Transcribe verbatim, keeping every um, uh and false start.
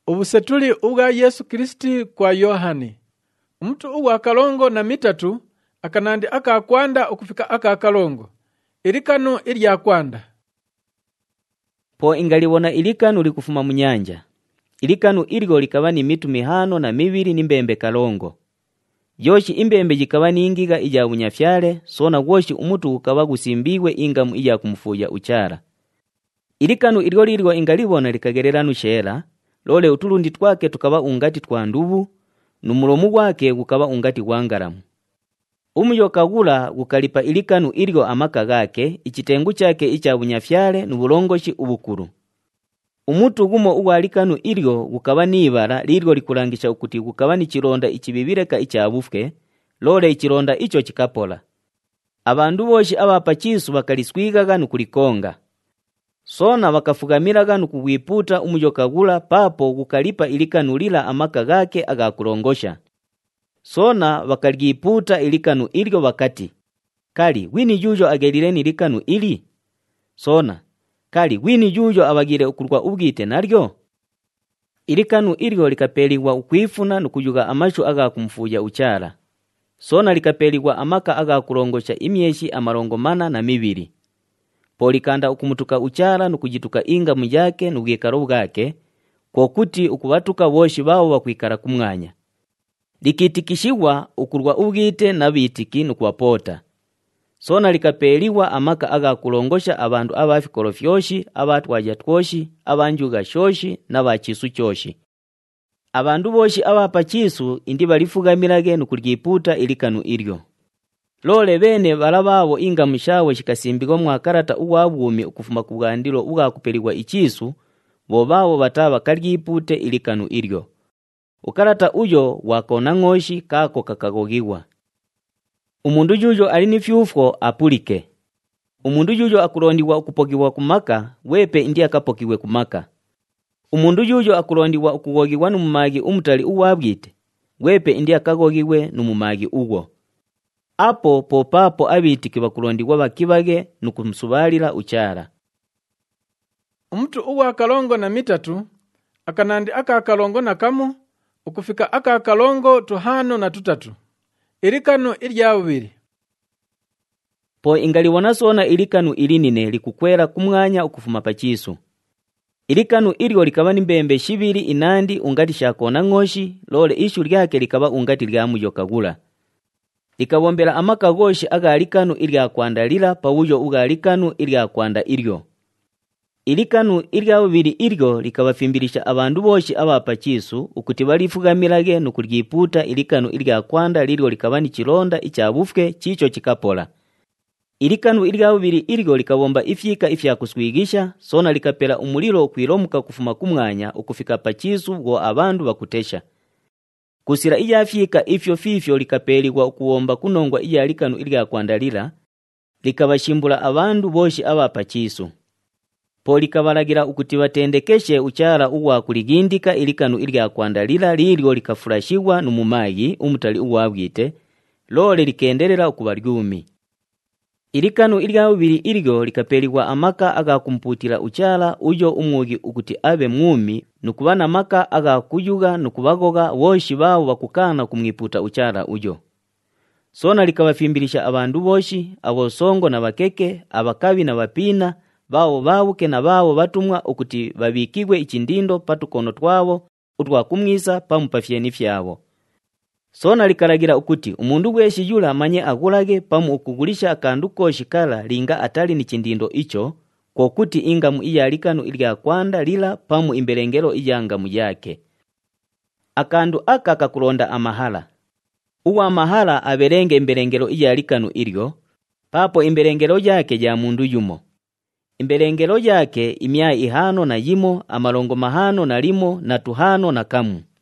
Ubusetuli ubwa Yesu Kristi kwa Yohani. Mtu uwa kalongo na mitatu akanandi aka kwanda ukufika aka kalongo. Ilikanu ilya kwanda. Po ingaliwona ilikanu likufuma munyanja. Ilikanu ilgo likaba ni mitu mihano na mibiri nimbembe kalongo. Yoshi imbembe jikaba ni ingiga ija unyafyale, sona woshi umutu ukaba gusimbiwe ingamu ija kumufuja uchara. Ilikanu ilgo lilgo ingaliwona likagereranu shela, lole utulundi twake tukaba ungati twa ndubu, numulomu gwake gukaba ungati wangaramu. Umuyoka gula gukalipa ilikanu ilgo amaka gake, ichitengu chake icha unyafyale nubulongoshi ubukuru. Umutu gumo uwa alikanu ilgo gukaba nibara lilgo likulangisha ukuti gukaba ni chironda ichibibireka icha abufuke, lole ichironda icho chikapola. Abandu boshi abapachisu bakaliswigaga nukulikonga. Sona bakafugamiraga nukugwiputa umuyoka gula papo gukalipa ilikanu lila amaka gake agakulongosha. Sona bakaligiputa ilikanu ilgo bakati, kali wini jujo agelireni ilikanu ili? Sona, kali wini jujo abagire ukurwa ubwite naryo? Ilikanu ilgo likapeliwa ukwifuna nukujuga amashu agakumfuja uchara. Sona likapeliwa amaka agakulongosha imyeshi amarongo mana na mibiri. Polikanda ukumutuka uchara nukujituka inga mujake nugikaro bwake, kwa kuti ukubatuka woshi bawo bakwikara kumwanya. Likitikishiwa ukurwa ubwite nabitiki nukuwapota. Sona likapeliwa amaka agakulongosha abandu abafikorofyoshi, abatwaja twoshi, abanjuga shoshi n'abachisu cyoshi. Abandu boshi abapachisu indi balifugamirage nukuligiputa ilikanu ilyo. Lole bene balababo inga mushawe shikasimbigwa mwakarata uwabumi ukufuma kubwandilo ugakupeliwa ichisu, bobawo bataba kaligipute ilikanu ilyo. Ukarata uyo wakona ngoshi kako kakagogiwa. Umundu jujo alini fyufo apulike. Umundu jujo akulondiwa ukupogiwa kumaka, wepe indi akapokiwe kumaka. Umundu jujo akulondiwa ukugogiwa numumagi umutali uwabwite, wepe indi akagogiwe numumagi ugo. Apo popapo abitiki bakulondiwa bakibage nukumusubalira uchara. Umutu uwa kalongo na mitatu akanandi aka kalongo na kamu ukufika aka kalongo tuhano na tutatu. Ilikanu ilya ubiri. Po ingaliwona sona ilikanu ilinine likukwera kumwanya ukufuma pachisu. Ilikanu ilyo likaba nimbembe shibiri inandi ungati shakona ngoshi, lole ishu lyake likaba ungati lya muyoka gula. Likawombera amaka goshi aga alikanu ilya kwandalira pawujo uga alikanu ilya kwanda ilyo. Ilikanu ilya ubiri ilyo likabafimbirisha abandu boshi abapachisu ukuti balifugamirage nukuligiputa ilikanu ilya kwanda lilyo likaba ni chironda ichabufuke chicho chikapola. Ilikanu ilya ubiri ilyo likabomba ifyika ifya kuswigisha, sona likapela umuliro ukwiromuka kufuma kumwanya ukufika pachisu go abandu bakutesha. Kusira iya fika ifyo fifyo likapeliwa ukuomba kunongwa iya alikanu ilya kwandalira, likabashimbula abandu boshi abapachisu. Po likabalagira ukuti batendekeshe uchara uwa kuligindika ilikanu ilya kwandalira lilyo likafurashiwa numumagi umutali uwabwite, lole likenderera ukubaryumi. Ilikanu ilya ubiri ilyo likapeliwa amaka agakumputira uchara ujo umwogi ukuti abe mwumi nukubana maka agakuyuga nukubagoga woshi bawo bakukana kumwiputa uchara ujo. Sona likabafimbirisha abandu boshi, abosongo na bakeke, abakabi na bapina, bawo bawuke na bawo batumwa ukuti babikigwe icindindo patukono twabo utwa kumwisa pamupafyeni fyabo. Sona likaragira ukuti umundu gweshi yula amanye agulage pamu ukugulisha akandu koshikala linga atali ni cindindo icho, kwa kuti ingamu iya alikanu ilya kwanda lila pamu imberengero iyangamu yake. Akandu aka kakulonda amahala. Uwa amahala aberenge imberengero iya alikanu ilyo, papo imberengero yake ya mundu yumo. Imberengero yake imya ihano na yimo, amalongo mahano na limo na tuhano na kamu.